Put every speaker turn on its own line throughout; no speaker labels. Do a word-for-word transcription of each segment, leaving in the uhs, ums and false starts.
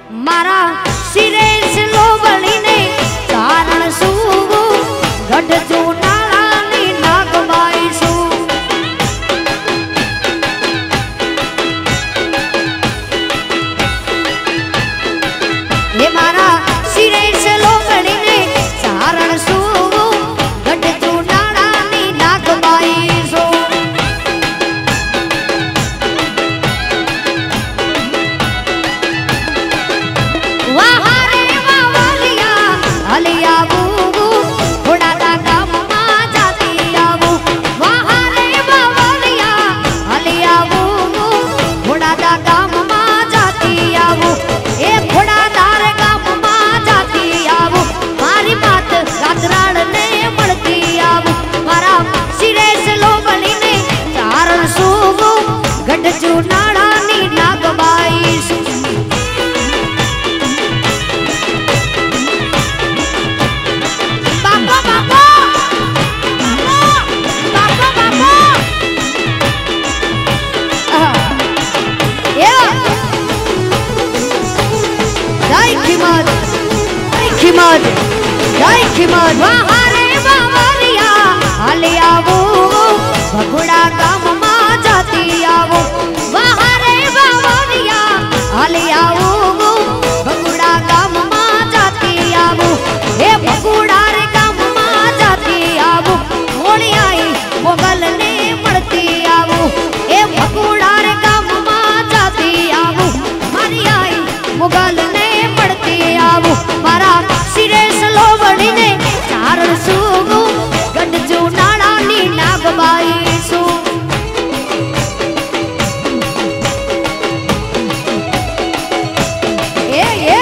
मारा सिरे से लोबड़ी ने कारण सूबू गढ़ जो नारानी नागबाई सू ये मारा सिरे से लोबड़ी ने कारण सूबू गढ़ जो नारानी नागबाई सू अलिया बूबू घोड़ा दा काम मा जाती आवू वहाँ रे बावलिया अलिया बूबू घोड़ा दा काम मा जाती आवू ए घोड़ा दार काम मा जाती आवू मारी बात रातराड़ ने मड़ती आवू मारा सिरे से लोबली ने चारण सूबू गढ़ जू नाड़ा नी नागबाई सू खिमत जय खिमत वहाँ रे बावरिया अलिया बूबू भगुड़ा काम मा जाती आवो वहाँ रे बावरिया अलिया बूबू भगुड़ा काम मा जाती आवो हे भगुड़ा रे काम मा जाती आवो मोड़ी आई मोगल ने मड़ती आवो हे भगुड़ा रे काम मा जाती आवो मारी आई मोगल ने मड़ती आवो मारा सिरे सलोबड़ी ने चारण सूबू गढ़ जो नाड़ा नी नागबाई सू ए ए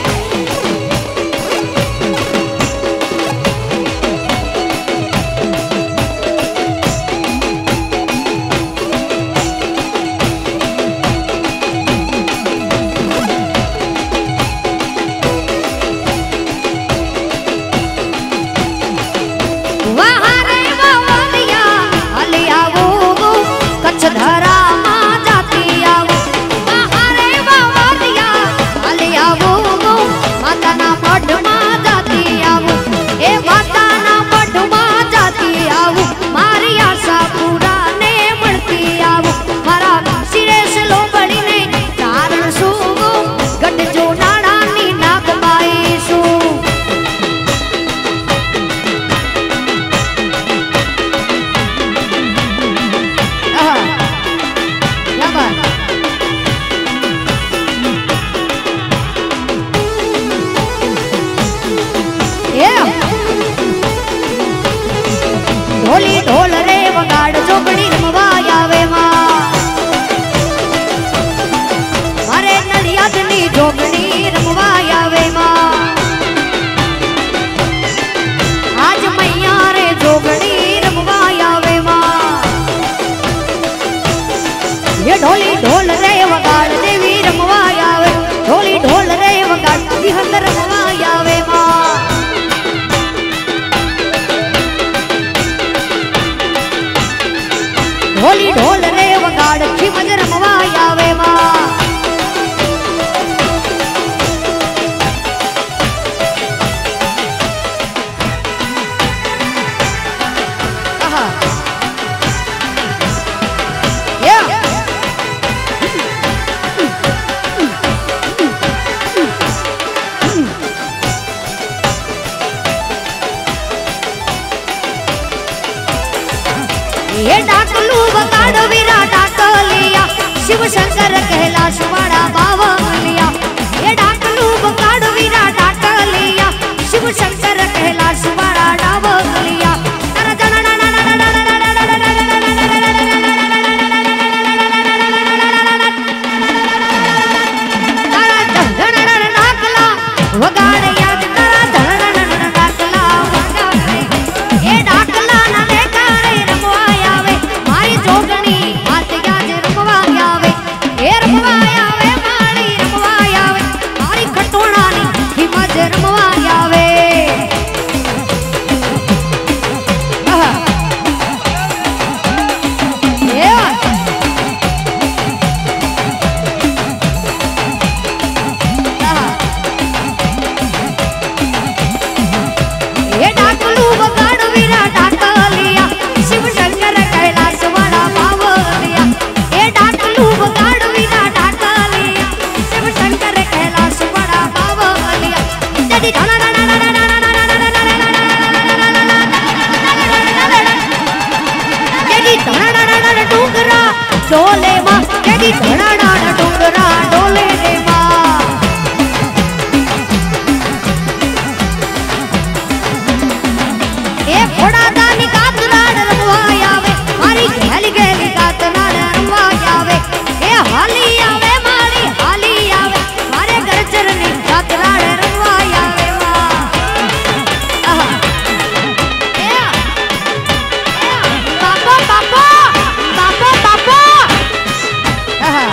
धरा मा जाती आवो वहाँ रे बावलिया अलिया बूबू माता ना मठ मा जाती आवो ए माता ना मठ मा जाती आवो मारी आशा पूरा ने मड़ती आवो मारा सिरे से लोबड़ी ने चारण सूबू गढ़ जो नाड़ा नी नागबाई सू ढोली ढोल रे वगाड़ जोगड़ी रमवा आवे मां मारे नलिया दनी जोगड़ी रमवा आवे मां आज मैया रे जोगड़ी रमवा आवे मां ये ढोली ढोल रे वगाड़ देवी रमवा आवे ढोली ढोल रे वगाड़ विहंग रमवा आवे मां ढोली ढोल रे वगाड़ खिमज रमवा आवे मां ये डाकलू वगाड़ वीरा डाकलिया शिव शंकर कहला सुवाड़ा बावलिया ये डाकलू वगाड़ वीरा डाकलिया शिव शंकर कहला सुवाड़ा डावलिया वगाड़ याद तारा धड़न डाकला ये डाकला ना लेका रे रमवा आवे मारी जोगणी हाथ याद रमवा आवे ए रमवा आवे मारी दी धना ना ना ना ना ना ना ना ना दी धना ना ना ना डूंगरा डोले मां दी धना ना ना डूंगरा डोले रे मां ए घोड़ा दानी कातराड़ रमवा आवे मारी घेली घेली कातराड़ रमवा आवे ए हाली आवे मारी हाली आवे मारे घर चरनी कातराड़ रमवा आवे मां आहा ए बापा बापा बापा बापा आहा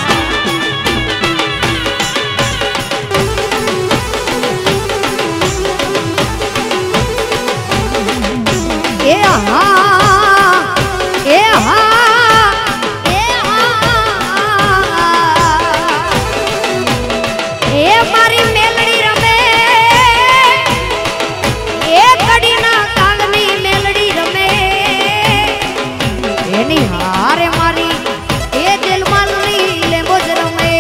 ए हा ए हा ए हा ए मारी मेलड़ी रमे ए कड़ी ना कांगनी मेलड़ी रमे एनी हारे मारी ए दिल मालनी ले मोज रमे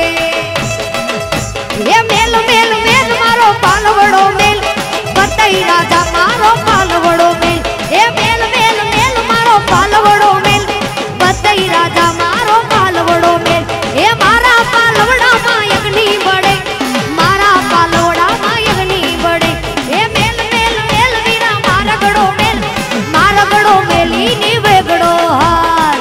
ए मेल मेल मेल मारो पालवड़ो मेल बतई राजा मारो पालवड़ो मेल ए मेल मेल मेल मारो पालवड़ो मेल बतई राजा मारो पालवड़ो मेल ए मारा पालवड़ा मायगनी बड़े मारा पालवड़ा मायगनी बड़े ए मेल मेल मेल वीरा मारगड़ो मेल मारगड़ो मेली नी वेगड़ो हाल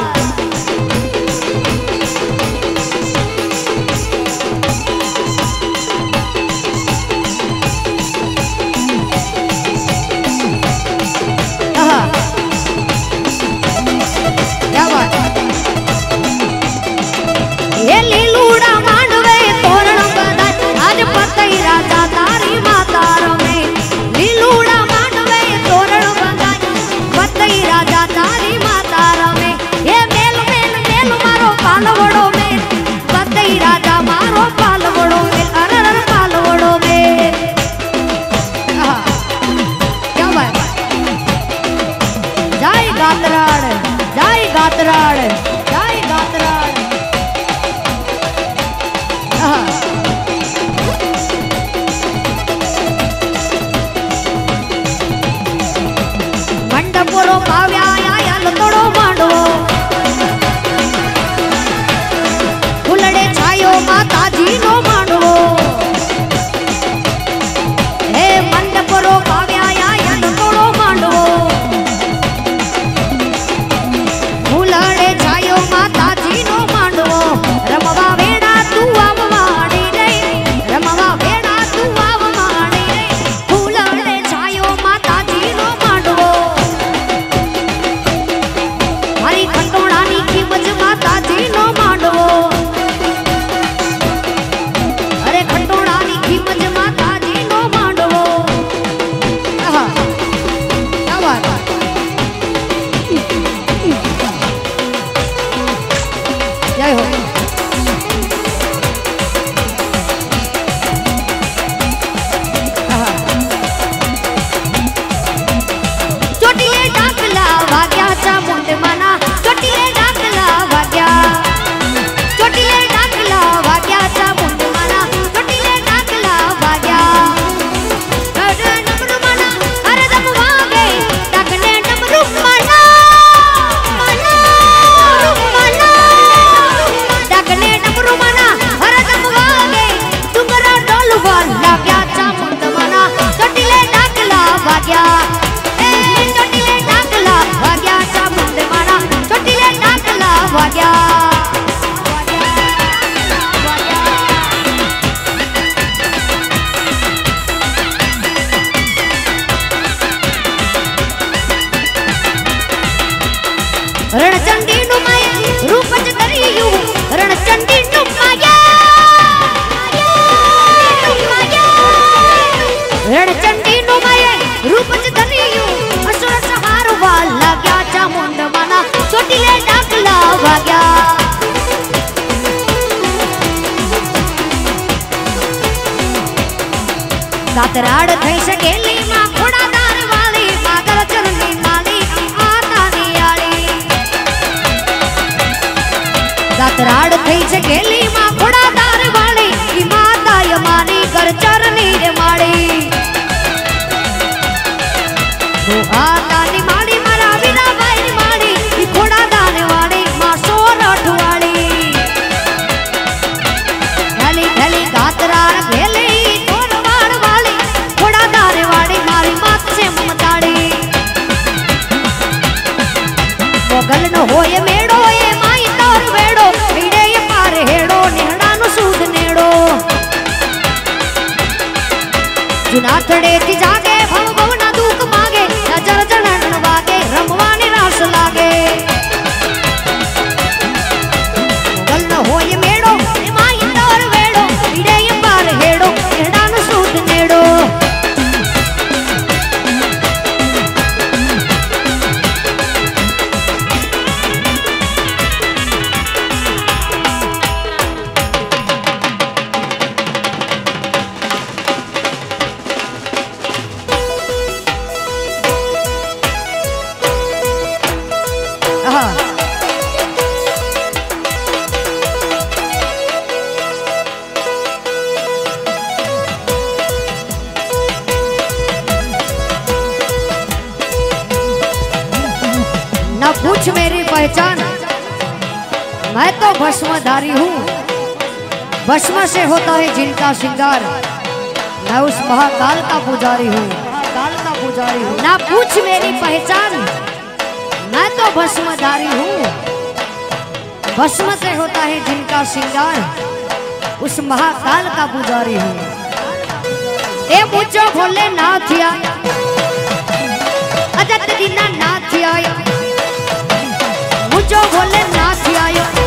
आहा क्या बात ये लीलूड़ा मांडवे तोरण बधाई आज पतई राजा तारी माता रमे लीलूड़ा मांडवे तोरण बधाई पतई राजा तारी माता रमे ये मेल मेल मेल मारो पालवड़ो मेल पतई राजा मारो पालवड़ो मेल अरर पालवड़ो मेल आहा क्या बात जय गातराड़ जय गातराड़ जय गातराड़ आहा मंडपोरो पाव्या याल तोड़ो मांडवो फुलड़े छायो माताजी नो मांडवो हे मंडपोरो पाव्या याल तोड़ो मांडवो फुलड़े छायो माताजी नो मांडवो रमवा वेड़ा तू आववाड़ी रे रमवा वेड़ा तू आववाड़ी रे फुलड़े छायो माताजी नो मांडवो मारी खंडोड़ा नी कीमत माताजी नो मांडवो अरे खंडोड़ा नी कीमत माताजी नो मांडवो आहा क्या बात जय हो आहा चोटिले डाकला वाग्याचा मुंड मना चोटिले डाकला वाग्या चोटिले डाकला वाग्याचा मुंड मना चोटिले डाकला वाग्या गड डमरू मना अरे दम वागे डाकने डमरू मना मना मना डाकने डमरू मना अरे दम वागे डुंगरा डोलवा लाग्याचा मुंड मना चोटिले डाकला वाग्या ए चोटिले डाकला वाग्याचा मुंड मना चोटिले डाकला वाग्या रणचंडी नु माया रूपच धरियु रणचंडी नु माया रणचंडी नु माया रूपच धरियु असुर सहार वाला ग्याचा मुंड मना चोटिले डाकला वाग्या गातराड़ થઈ શકેલી માં ખોડાદાર વાળી માગર ચરની માલી આતાની આળી ગાતરાડ થઈ શકેલી માં ખોડાદાર વાળી ઈ માતા યમાની ઘર ચરની રે માળી जुनाथड़े थी जागे भव भवना दुख मागे नजर जनन वागे रमवानी रास लागे गल न होय मेड़ो माई इंदौर वेड़ो इडे पार हेड़ो हेड़ान सूद नेड़ो न पूछ मेरी पहचान मैं तो भस्मधारी हूँ भस्म से होता है जिनका श्रृंगार मैं उस महाकाल का पुजारी हूँ महाकाल का पुजारी हूँ ना पूछ मेरी पहचान मैं तो भस्मधारी हूँ भस्म से होता है जिनका श्रृंगार उस महाकाल का पुजारी हूँ ए मुझो भोले नाथिया अजत दीना नाथिया मुझो भोले नाथिया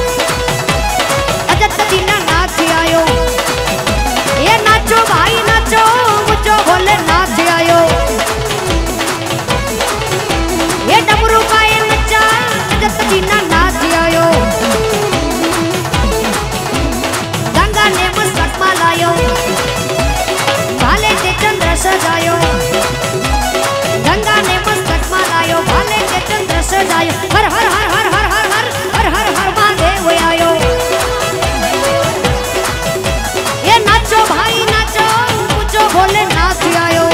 अजत दीना नाथिया ये नाचो भाई नाचो मुझो भोले नाथिया ये डमरू का ये नचा अजत दीना नाथिया गंगा ने मस्तक मालायो भाले से चंद्र सजायो गंगा ने मस्तक मालायो भाले से चंद्र सजायो हर हर हर हर हर हर हर हर हर हर महादेव आयो ये नाचो भाई नाचो मुझो भोले नाथ आयो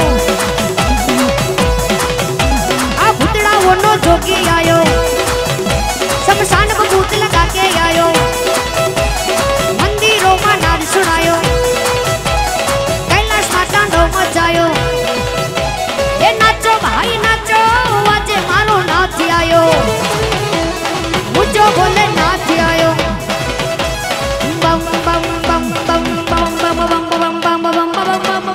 आ भुतड़ा वनो जोगी आयो शमशान में भूत लगा के आयो मंदिरों में नाद सुनायो कैलाश माता डो मचायो ये नाचो भाई नाचो आज मारो नाथ आयो मुझो भोले नाथ आयो बम बम बम बम बम बम बम बम बम बम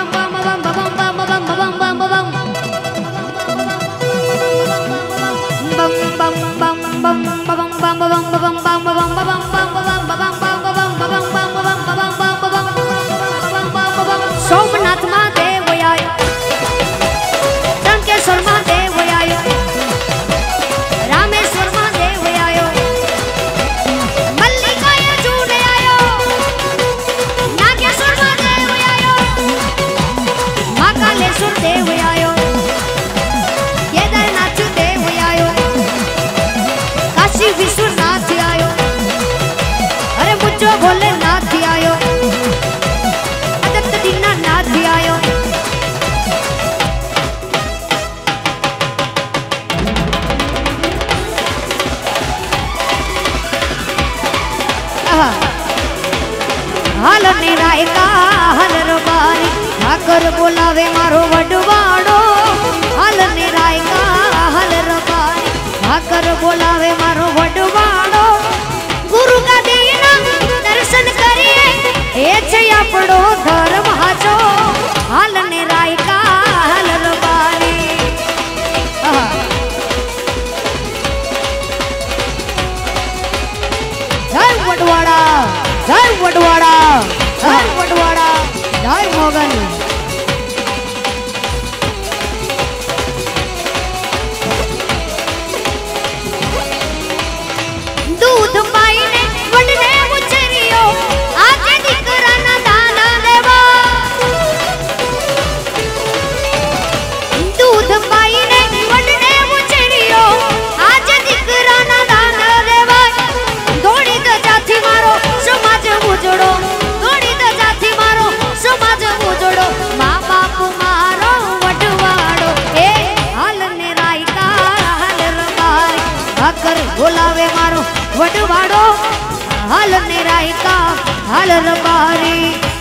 सोमनाथ महादेव आयो टंकेश्वर महादेव आयो रामेश्वर महादेव आयो मल्लिकाया झूठ आयो नागेश्वर महादेव आयो महाकालेश्वर देव आयो केदारनाथ देव आयो काशी विश्वनाथ आयो अरे मुझो भोले नाथ आयो अदत्त दीना नाथ आयो हाल निराय का हल रबारी ठाकर बोलावे मारो वडवाड़ो हाल निराय का हल रबारी ठाकर बोलावे मारो वडवाड़ो गुरु का दीना दर्शन करिए ए छे आपड़ो धर्म हाचो हाल निराय का हल रबारी जय वडवाड़ा जय वडवाड़ा जय वडवाड़ा जय मोगन दूध पाईने वडने मुचरियो आजे दीकराना दान देवा दूध पाईने वडने मुचरियो आजे दीकराना दान देवा दौड़ी तो जाती मारो समाज उजड़ो दौड़ी तो जाती मारो समाज उजड़ो माँ बाप मारो वडवाड़ो ए हाल निराई का हाल रबारी भाकर बोलावे मारो वडवाड़ो हाल निराई का हाल रबारी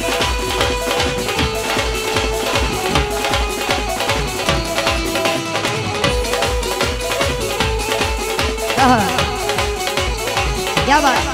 क्या बात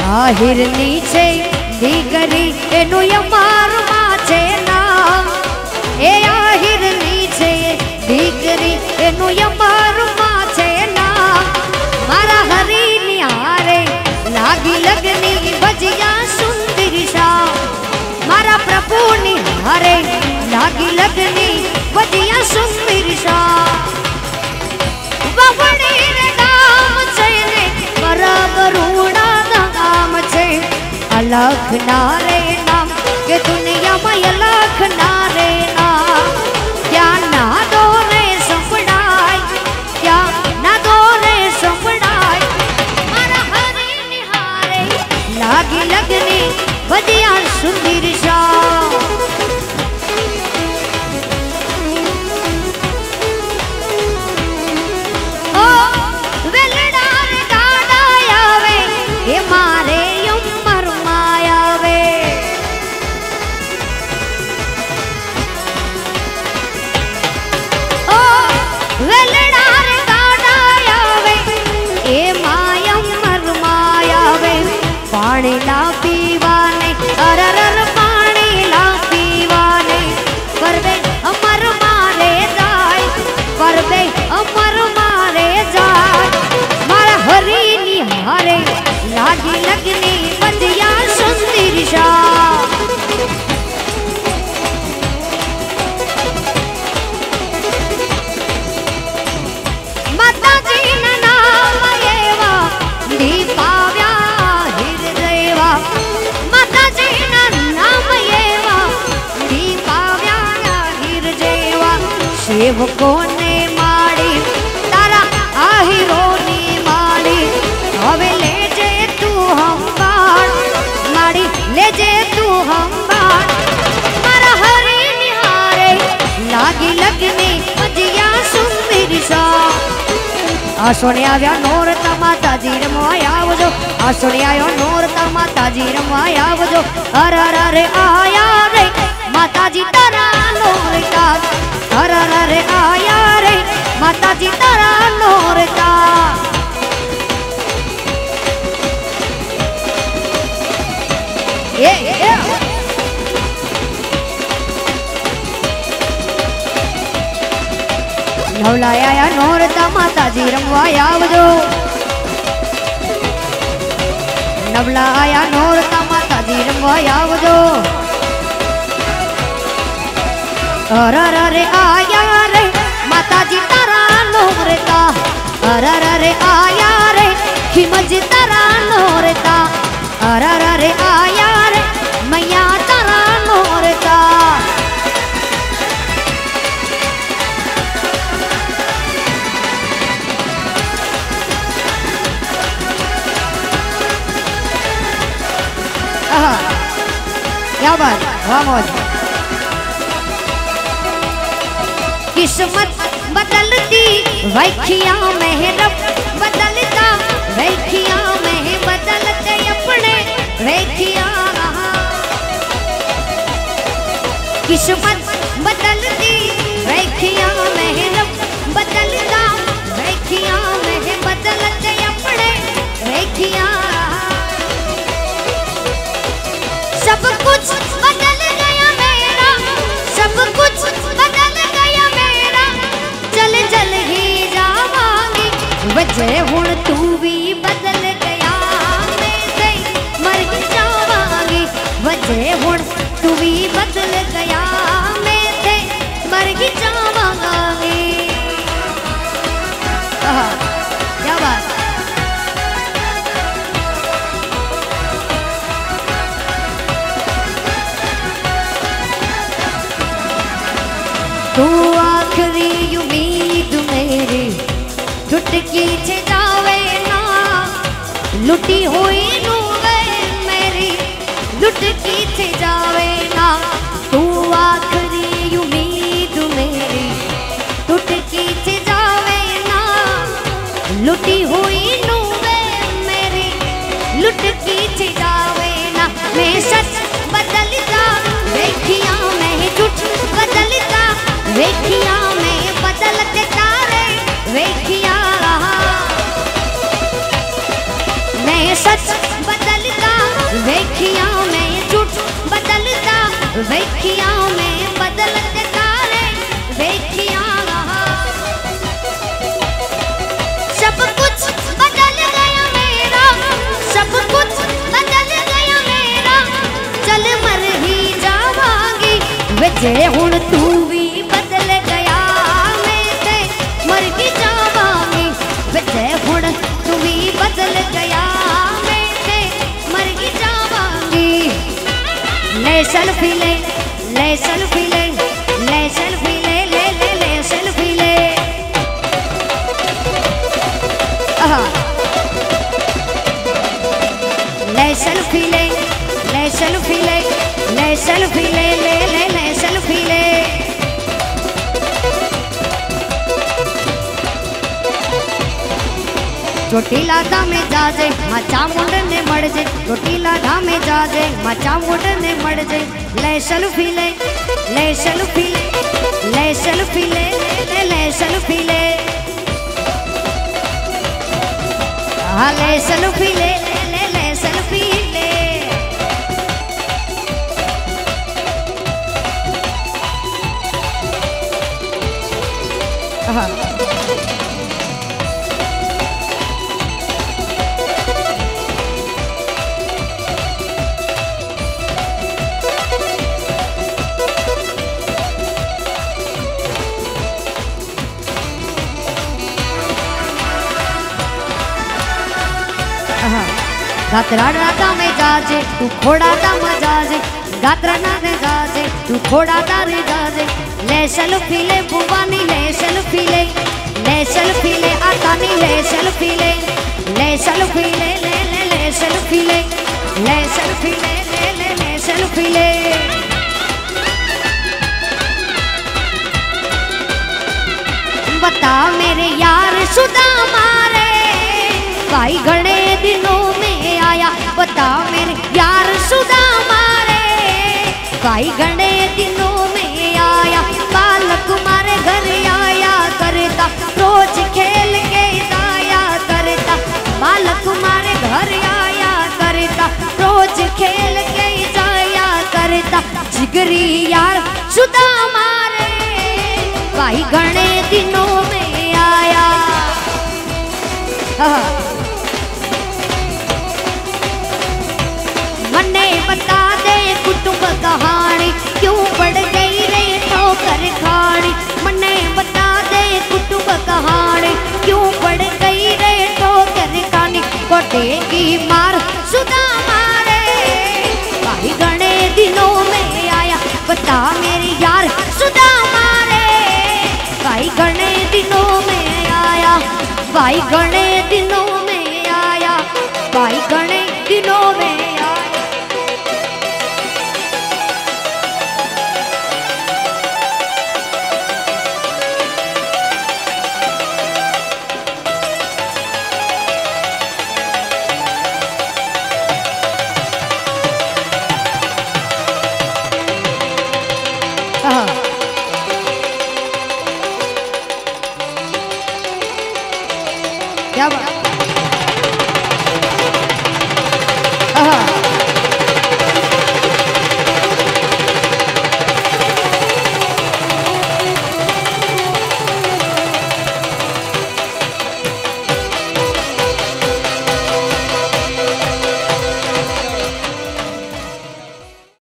આહિર ની છે દીકરી એનું અમારમાં છે નામ એ આહિર ની છે દીકરી એનું અમારમાં છે નામ મારા હરી ની હારે લાગી લગની ભજિયા સુંદર શામ મારા પ્રભુ ની હારે લાગી લગની ભજિયા સુંદર શામ બવડી રે નામ છે ને બરાબરુડા નામ છે અલખ ના રે નામ કે દુનિયામાં અલખ ના રે નામ ક્યાં ના દોરે સંભળાય ક્યાં ના દોરે સંભળાય મારા હરે નિહારે લાગી લગની ભજિયા સુંદર શામ મારે ઉમર માયાવે ઓ વેલડા રે ગાડાયાવે એ માય ઉમર માયાવે પાણી લા પીવાને અરર પાણી લા પીવાને પરવે અમર મારે જાય પરવે અમર મારે જાય મારા હરી ની હારે લાગી લગની ભજિયા સુંદર શામ માતાજી ના નામ એવા દીપાવ્યા હૃદયવા માતાજી ના નામ એવા દીપાવ્યા હૃદયવા સેવકોને માડી તારા આહિરોની માડી હવે લે માડી લેજે તું હંભાળ મારા હરે નિહારે લાગી લગની ભજિયા સુંદર શામ આ સોને આવ્યા નોરતા માતાજી રમવા આવજો આ સોને આવ્યો નોરતા માતાજી રમવા આવજો અરર રે આયા રે માતાજી તારા નોરતા અરર રે આયા રે માતાજી તારા નોરતા Yeah, yeah. નવલાયા નોરતા માતાજી રમવા આવજો નવલાયા નોરતા માતાજી રમવા આવજો અરર રે આયા રે માતાજી તારા નોરતા અરર રે આયા રે ખીમજી તારા નોરતા અરર રે આયા રે મૈયા તારા નોરતા આહા ક્યા બાત વાહ મોજ કિસ્મત બદલતી વૈખિયા મહેરબ બદલતા વૈખિયા મહે બદલતે अपने वैखिया किस्मत बदलती वैखिया महरब बदलता वैखिया मह बदलते अपने वैखिया सब कुछ बदल गया मेरा सब कुछ बदल गया मेरा चल चल ही जावांगी वजह हुण तू भी बदल गया मैं मर ही जावांगी वजह हुण तू भी बदल गया मैं थे मर ही जावांगी क्या बात तू आखरी उम्मीद मेरी टुटकी से जावे ना लुटी हुई नूवे मेरी लुटकी से जावे ना तू आखरी उम्मीद मेरी टुटकी से जावे ना लुटी हुई नूवे मेरी लुटकी से जावे ना मैं सच बदलता देखिया मैं झूठ बदलता देखिया मैं बदलते तारे देखिया मैं सच बदलता वेखिया में बदलते तारे वेखिया सब कुछ बदल गया मेरा सब कुछ बदल गया मेरा चल मर ही जावांगी विचे हुण तू भी बदल गया मैं ते मर ही जावांगी विचे हुण तू भी बदल गया मैं ते मर ही जावांगी ले सेल्फी ले ले सेल्फी ले ले सेल्फी ले ले ले ले सेल्फी ले आहा ले सेल्फी ले ले सेल्फी ले ले सेल्फी ले ले ले ले सेल्फी ले ચોટીલા ધામે જાજે માં ચામુંડને મળજે ચોટીલા ધામે જાજે માં ચામુંડને મળજે લે સેલ્ફી લે લે સેલ્ફી લે લે સેલ્ફી લે લે લે સેલ્ફી લે હા લે સેલ્ફી લે લે લે સેલ્ફી લે હા गात्रा राधा में जाजे तू खोड़ा दा मजाजे गात्रा नादे जाजे तू खोड़ा दारे जाजे ले सेल्फी ले बुवानी ले सेल्फी ले ले सेल्फी ले आतानी ले सेल्फी ले ले सेल्फी ले ले ले ले सेल्फी ले ले सेल्फी ले ले ले ले सेल्फी ले बता मेरे यार सुदा मारे भाई घणे दिनों में आया बता मेरे यार सुदा मारे भाई घणे दिनों में आया बालक मारे घर आया करता रोज खेल के जाया करता बालक मारे घर आया करता रोज खेल के जाया करता जिगरी यार सुदा मारे भाई घणे दिनों में आया मन्ने बता दे कुटुंब कहानी क्यों बढ़ गई रे ठोकर खानी मन्ने बता दे कुटुंब कहानी क्यों बढ़ गई रे ठोकर खानी कोटे की मार सुदा मारे भाई घणे दिनों में आया बता मेरी यार सुदा मारे भाई घणे दिनों में आया भाई घणे दिनों में आया भाई घणे दिनों में आया क्या बात